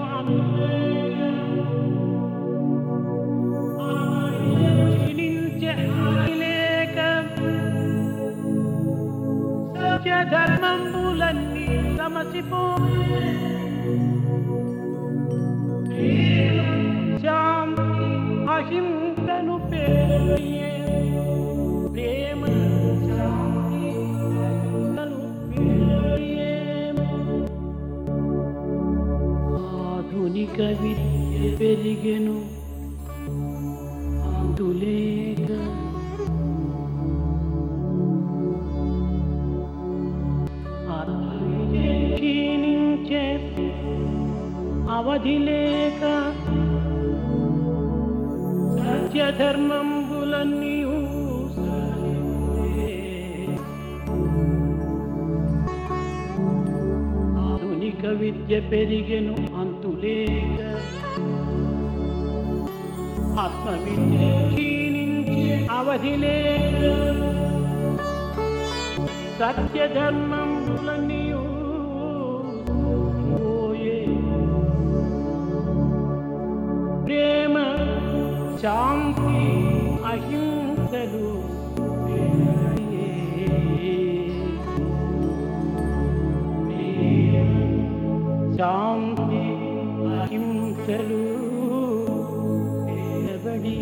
ధర్మములన్నీ సమసిపోయే శాంతి అహింసను పేరయ్యే ప్రేమ శాంతి పేరయ్యే ఆధునిక విద్య పెరిగెను అంతులేక క్షీణించే అవధి లేక సత్యధర్మంబులన్నీ ఆధునిక విద్య పెరిగెను అంతులేక ఆత్మ విద్య క్షీణించే అవధి లేక సత్యధర్మంబులన్నీ ప్రేమ శాంతి అహింసలు శాంతి అహింసలు పేరబడి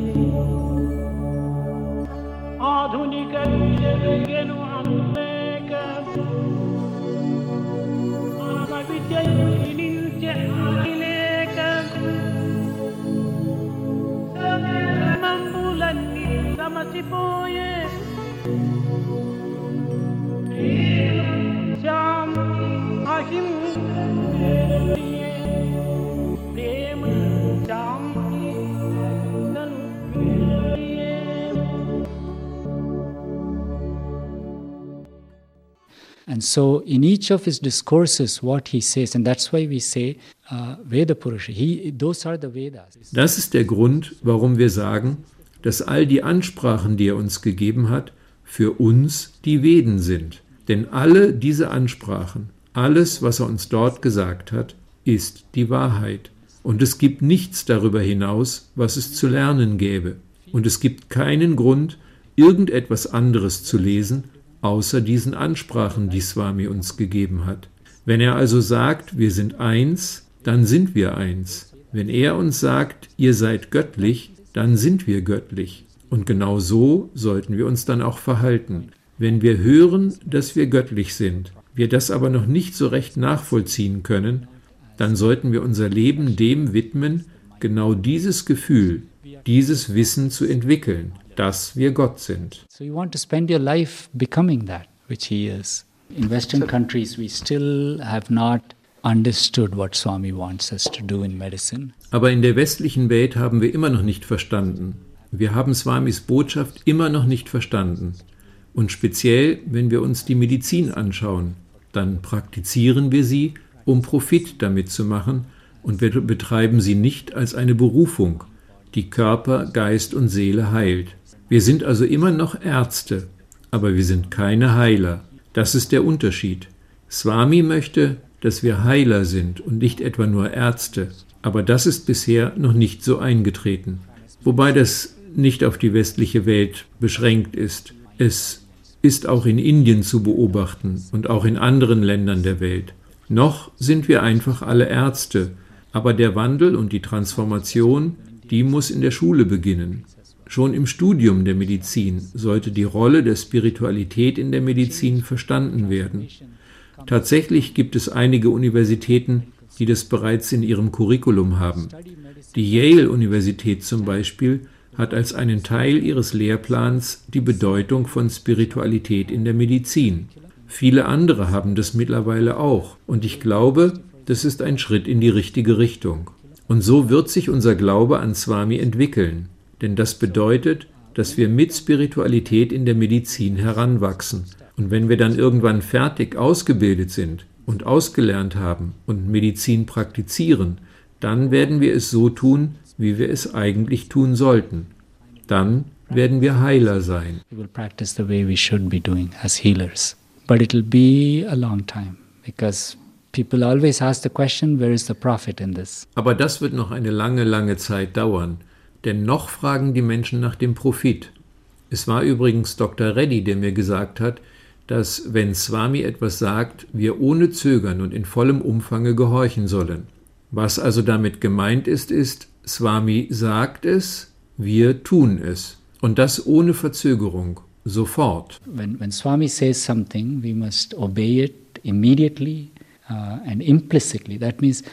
ఆధునిక విద్యను అంతలేక విద్య క్షీణించే లేక ధర్మములన్నీ సమసిపోయే శాంతి అహింస ప్రేమ శాంతి And so in each of his discourses, what he says, and that's why we say Veda Purusha, those are the Vedas. Das ist der Grund, warum wir sagen, dass all die Ansprachen, die er uns gegeben hat, für uns die Veden sind. Denn alle diese Ansprachen, alles, was er uns dort gesagt hat, ist die Wahrheit. Und es gibt nichts darüber hinaus, was es zu lernen gäbe. Und es gibt keinen Grund, irgendetwas anderes zu lesen, außer diesen Ansprachen, die Swami uns gegeben hat. Wenn er also sagt, wir sind eins, dann sind wir eins. Wenn er uns sagt, ihr seid göttlich, dann sind wir göttlich. Und genau so sollten wir uns dann auch verhalten. Wenn wir hören, dass wir göttlich sind, wir das aber noch nicht so recht nachvollziehen können, dann sollten wir unser Leben dem widmen, genau dieses Gefühl, dieses Wissen zu entwickeln, dass wir Gott sind. So you want to spend your life becoming that, which he is. In Western countries, we still have not understood what Swami wants us to do in medicine. Aber in der westlichen Welt haben wir immer noch nicht verstanden. Wir haben Swamis Botschaft immer noch nicht verstanden. Und speziell, wenn wir uns die Medizin anschauen, dann praktizieren wir sie, um Profit damit zu machen, und wir betreiben sie nicht als eine Berufung, die Körper, Geist und Seele heilt. Wir sind also immer noch Ärzte, aber wir sind keine Heiler. Das ist der Unterschied. Swami möchte, dass wir Heiler sind und nicht etwa nur Ärzte, aber das ist bisher noch nicht so eingetreten. Wobei das nicht auf die westliche Welt beschränkt ist. Es ist auch in Indien zu beobachten und auch in anderen Ländern der Welt. Noch sind wir einfach alle Ärzte, aber der Wandel und die Transformation, die muss in der Schule beginnen. Schon im Studium der Medizin sollte die Rolle der Spiritualität in der Medizin verstanden werden. Tatsächlich gibt es einige Universitäten, die das bereits in ihrem Curriculum haben. Die Yale-Universität zum Beispiel hat als einen Teil ihres Lehrplans die Bedeutung von Spiritualität in der Medizin. Viele andere haben das mittlerweile auch. Und ich glaube, das ist ein Schritt in die richtige Richtung. Und so wird sich unser Glaube an Swami entwickeln. Denn das bedeutet, dass wir mit Spiritualität in der Medizin heranwachsen. Und wenn wir dann irgendwann fertig ausgebildet sind und ausgelernt haben und Medizin praktizieren, dann werden wir es so tun, wie wir es eigentlich tun sollten. Dann werden wir Heiler sein. We will practice the way we should be doing as healers. but it'll be a long time because people always ask the question, where is the prophet in this? Aber das wird noch eine lange, lange Zeit dauern, denn noch fragen die Menschen nach dem Prophet. Es war übrigens Dr. Reddy, der mir gesagt hat, dass, wenn Swami etwas sagt, wir ohne Zögern und in vollem Umfange gehorchen sollen. Was also damit gemeint ist, Swami sagt es, wir tun es. Und das ohne Verzögerung, sofort. When Swami says something, we must obey it immediately and implicitly. That means,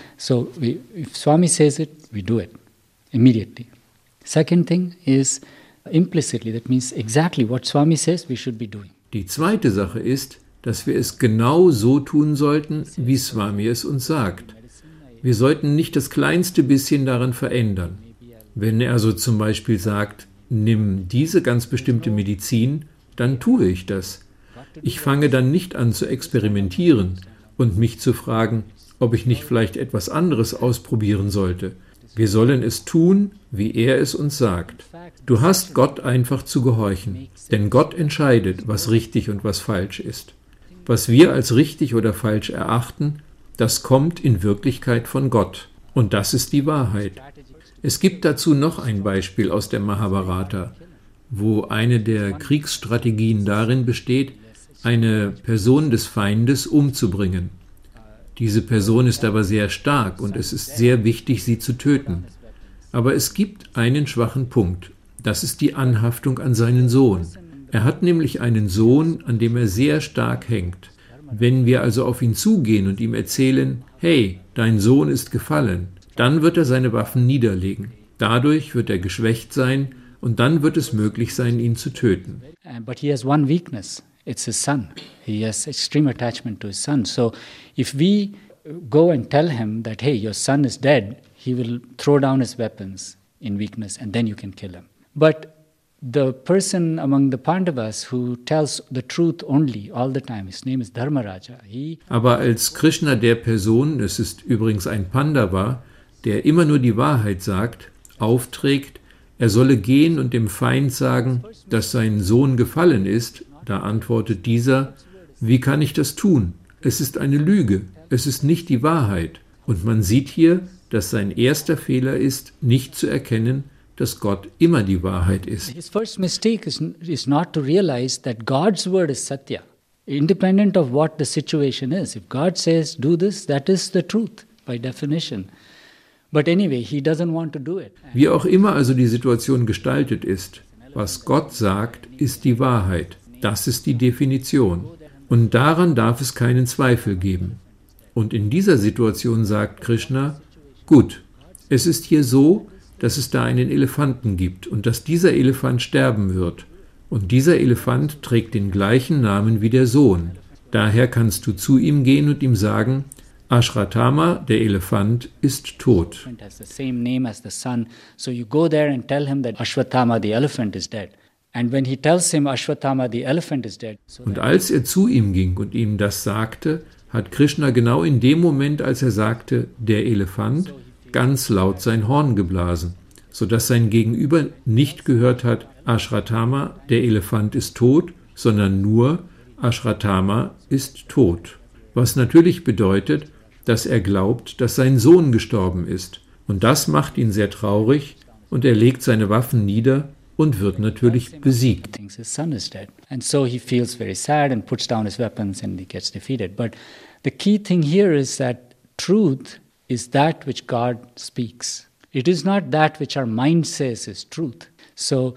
if Swami says it, we do it immediately. Second thing is implicitly. That means exactly what Swami says we should be doing. Die zweite Sache ist, dass wir es genau so tun sollten, wie Swami es uns sagt. Wir sollten nicht das kleinste bisschen daran verändern. Wenn er also zum Beispiel sagt, nimm diese ganz bestimmte Medizin, dann tue ich das. Ich fange dann nicht an zu experimentieren und mich zu fragen, ob ich nicht vielleicht etwas anderes ausprobieren sollte. Wir sollen es tun, wie er es uns sagt. Du hast Gott einfach zu gehorchen, denn Gott entscheidet, was richtig und was falsch ist. Was wir als richtig oder falsch erachten, das kommt in Wirklichkeit von Gott. Und das ist die Wahrheit. Es gibt dazu noch ein Beispiel aus der Mahabharata, wo eine der Kriegsstrategien darin besteht, eine Person des Feindes umzubringen. Diese Person ist aber sehr stark und es ist sehr wichtig, sie zu töten. Aber es gibt einen schwachen Punkt. Das ist die Anhaftung an seinen Sohn. Er hat nämlich einen Sohn, an dem er sehr stark hängt. Wenn wir also auf ihn zugehen und ihm erzählen, hey, dein Sohn ist gefallen, dann wird er seine Waffen niederlegen. Dadurch wird er geschwächt sein und dann wird es möglich sein, ihn zu töten. But he has one weakness. It's his son. He has extreme attachment to his son. So if we go and tell him that, hey, your son is dead, he will throw down his weapons in weakness and then you can kill him. But the person among the Pandavas who tells the truth only all the time, his name is Dharmaraja. Aber als Krishna der Person, es ist übrigens ein Pandava, der immer nur die Wahrheit sagt, aufträgt, er solle gehen und dem Feind sagen, dass sein Sohn gefallen ist, da antwortet dieser, wie kann ich das tun? Es ist eine Lüge, es ist nicht die Wahrheit. Und man sieht hier, dass sein erster Fehler ist, nicht zu erkennen, dass Gott immer die Wahrheit ist. His first mistake is not to realize that God's word is Satya, independent of what the situation is. If God says, do this, that is the truth by definition. But anyway, he doesn't want to do it. Wie auch immer also die Situation gestaltet ist, was Gott sagt, ist die Wahrheit. Das ist die Definition. Und daran darf es keinen Zweifel geben. Und in dieser Situation sagt Krishna, gut, es ist hier so, dass es da einen Elefanten gibt und dass dieser Elefant sterben wird. Und dieser Elefant trägt den gleichen Namen wie der Sohn. Daher kannst du zu ihm gehen und ihm sagen, Ashwatthama, der Elefant, ist tot. Has the same name as the son. So you go there and tell him that Ashwatthama, the elephant, is dead. And when he tells him Ashwatthama, the elephant, is dead. Und als er zu ihm ging und ihm das sagte, hat Krishna genau in dem Moment, als er sagte, der Elefant, ganz laut sein Horn geblasen, sodass sein Gegenüber nicht gehört hat, Ashwatthama, der Elefant ist tot, sondern nur, Ashwatthama ist tot. Was natürlich bedeutet, dass er glaubt, dass sein Sohn gestorben ist. Und das macht ihn sehr traurig und er legt seine Waffen nieder und wird natürlich besiegt. Thinks his son is dead. And so he feels very sad and puts down his weapons and he gets defeated. But the key thing here is that truth is that which God speaks. It is not that which our mind says is truth. So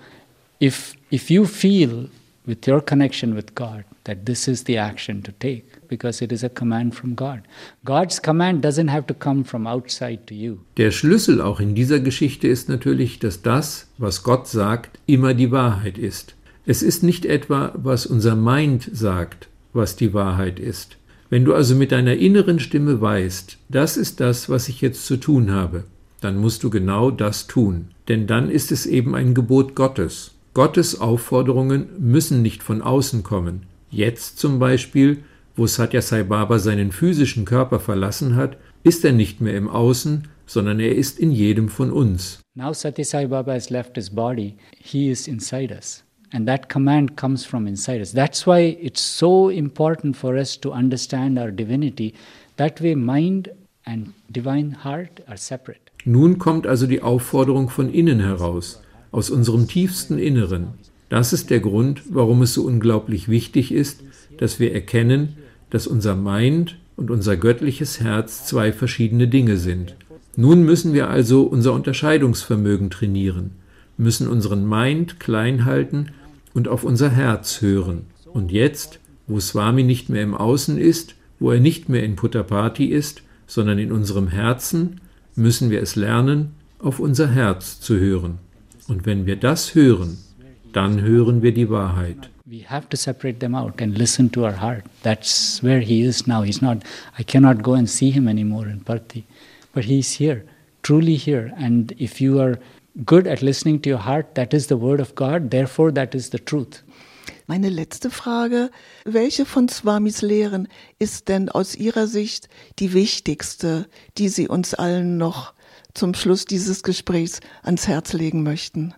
if you feel with your connection with God that this is the action to take, because it is a command from God. God's command doesn't have to come from outside to you. Der Schlüssel auch in dieser Geschichte ist natürlich, dass das, was Gott sagt, immer die Wahrheit ist. Es ist nicht etwa, was unser Mind sagt, was die Wahrheit ist. Wenn du also mit deiner inneren Stimme weißt, das ist das, was ich jetzt zu tun habe, dann musst du genau das tun. Denn dann ist es eben ein Gebot Gottes. Gottes Aufforderungen müssen nicht von außen kommen. Jetzt zum Beispiel, wo Satya Sai Baba seinen physischen Körper verlassen hat, ist er nicht mehr im Außen, sondern er ist in jedem von uns. Now Satya Sai Baba has left his body, he is inside us. And that command comes from inside us. That's why it's so important for us to understand our divinity. That way mind and divine heart are separate. Nun kommt also die Aufforderung von innen heraus, aus unserem tiefsten Inneren. Das ist der Grund, warum es so unglaublich wichtig ist, dass wir erkennen, dass unser Mind und unser göttliches Herz zwei verschiedene Dinge sind. Nun müssen wir also unser Unterscheidungsvermögen trainieren, müssen unseren Mind klein halten und auf unser Herz hören. Und jetzt, wo Swami nicht mehr im Außen ist, wo er nicht mehr in Puttaparthi ist, sondern in unserem Herzen, müssen wir es lernen, auf unser Herz zu hören. Und wenn wir das hören, dann hören wir die Wahrheit. We have to separate them out and listen to our heart. That's where he is now. I cannot go and see him anymore in Parthi. But he's here, truly here. And if you are good at listening to your heart, that is the word of God. Therefore, that is the truth. Meine letzte Frage, welche von Swamis Lehren ist denn aus Ihrer Sicht die wichtigste, die Sie uns allen noch zum Schluss dieses Gesprächs ans Herz legen möchten?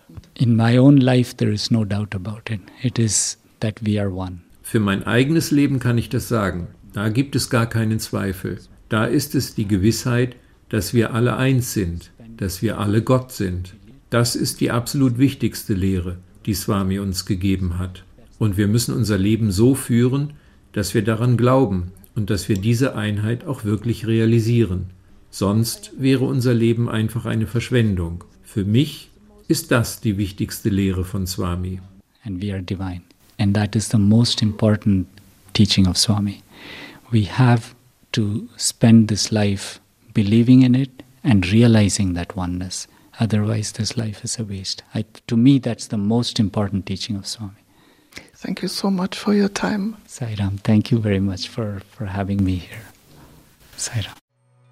In my own life, there is no doubt about it. It is that we are one. Für mein eigenes Leben kann ich das sagen. Da gibt es gar keinen Zweifel. Da ist es die Gewissheit, dass wir alle eins sind, dass wir alle Gott sind. Das ist die absolut wichtigste Lehre, die Swami uns gegeben hat. Und wir müssen unser Leben so führen, dass wir daran glauben und dass wir diese Einheit auch wirklich realisieren. Sonst wäre unser Leben einfach eine Verschwendung. Für mich ist das die wichtigste Lehre von Swami. And we are divine. And that is the most important teaching of Swami. We have to spend this life believing in it and realizing that oneness. Otherwise, this life is a waste. To me, that's the most important teaching of Swami. Thank you so much for your time. Sai Ram, thank you very much for having me here. Sai Ram.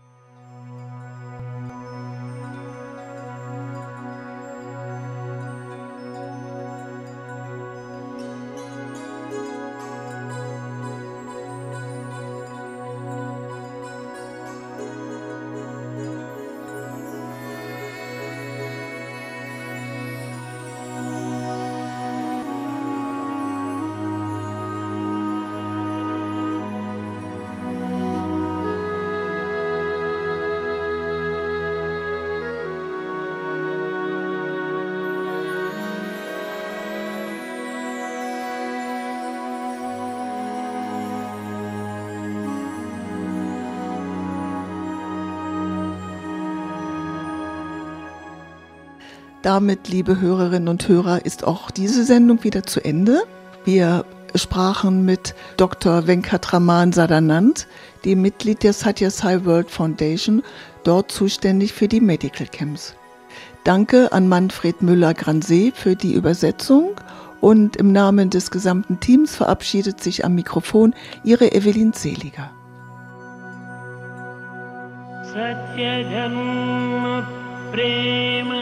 Damit, liebe Hörerinnen und Hörer, ist auch diese Sendung wieder zu Ende. Wir sprachen mit Dr. Venkatraman Sadanand, dem Mitglied der Satya Sai World Foundation, dort zuständig für die Medical Camps. Danke an Manfred Müller-Gransee für die Übersetzung und im Namen des gesamten Teams verabschiedet sich am Mikrofon Ihre Evelyn Seliger. Satya Dhamma Prema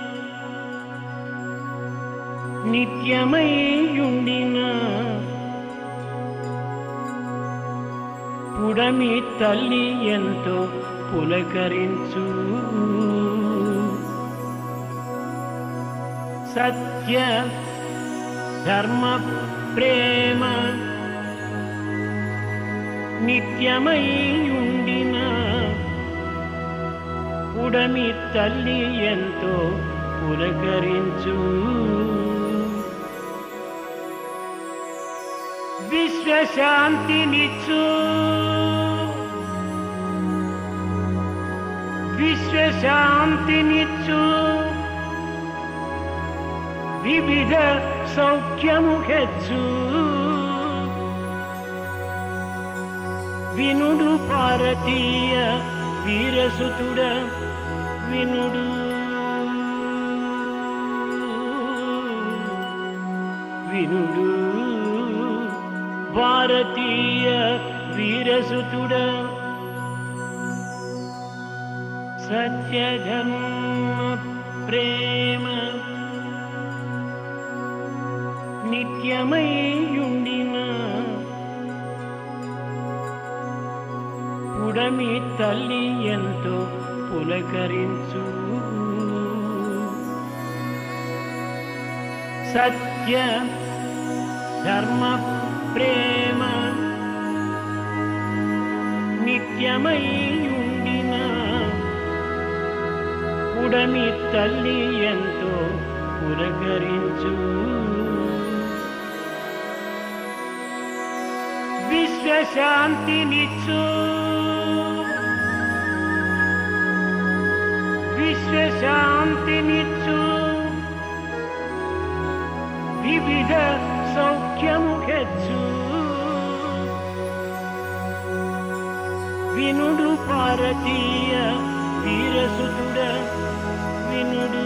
నిత్యమయ్యుండిన పుడమి తల్లి ఎంతో పులకరించు సత్య ధర్మ ప్రేమ నిత్యమయ్యుండిన పుడమి తల్లి ఎంతో పులకరించు విశ్వశాంతినిచ్చు విశ్వశాంతినిచ్చు వివిధ సౌఖ్యము హెచ్చు వినుడు భారతీయ వీరసుతుడ వినుడు వినుడు భారతీయ వీరసుతుడ సత్యధర్మ ప్రేమ నిత్యమయ్యుండిన పుడమి తల్లి ఎంతో పులకరించు సత్య సత్య ధర్మ ప్రేమ నిత్యమై ఉండిన పుడమి తల్లి ఎంతో పులకరించు విశ్వశాంతినిచ్చు విశ్వశాంతినిచ్చు వివిధ సౌఖ్యము హెచ్చు వినుడు భారతీయ వీరసుతుడ వినుడు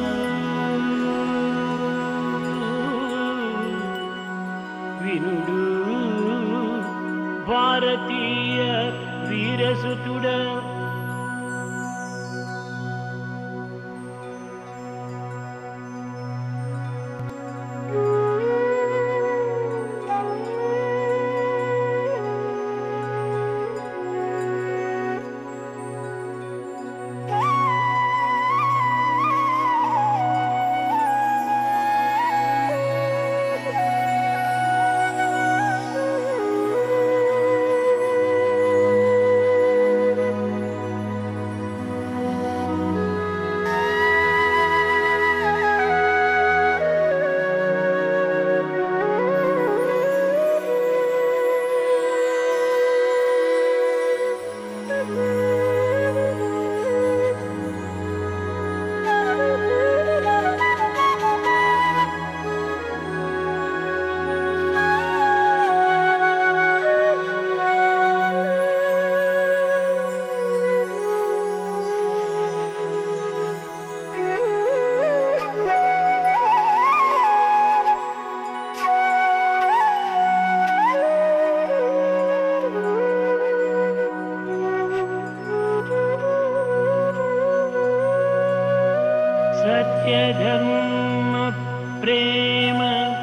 వినుడు భారతీయ వీరసుతుడ సత్యధర్మ ప్రేమ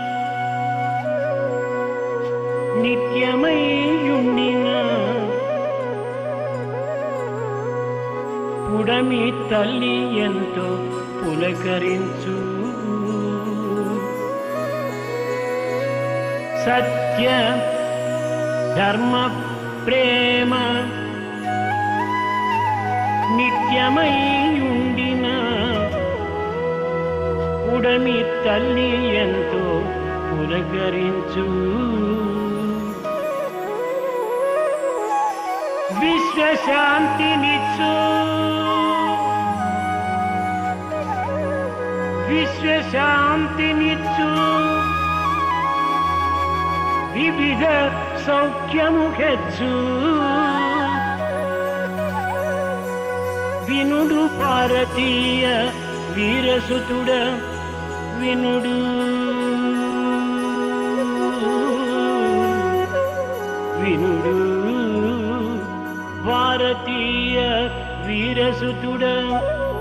నిత్యమై ఉండిన పుడమి తల్లి ఎంతో పులకరించు సత్య ధర్మ ప్రేమ నిత్యమై ఉండిన పుడమి తల్లి ఎంతో పులకరించు విశ్వశాంతినిచ్చు విశ్వశాంతినిచ్చు వివిధ సౌఖ్యము హెచ్చు వినుడు భారతీయ వీరసుతుడ వినుడు వినుడు భారతీయ వీరసుతుడ